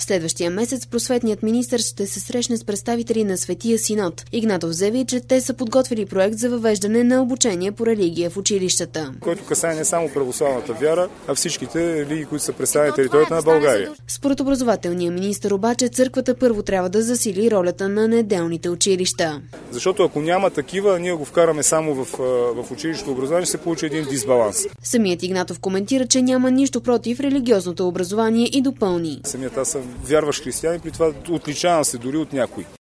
В следващия месец просветният министър ще се срещне с представители на Светия Синод. Игнатов заяви, че те са подготвили проект за въвеждане на обучение по религия в училищата. Който касае не само православната вяра, а всичките религии, които са представени на територията на България. Според образователния министър обаче, църквата първо трябва да засили ролята на неделните училища. Защото ако няма такива, ние го вкараме само в училищното образование, ще се получи един дисбаланс. Самият Игнатов коментира, че няма нищо против религиозното образование и допълни. Самият аз съм вярващ християнин, при това отличавам се дори от някой.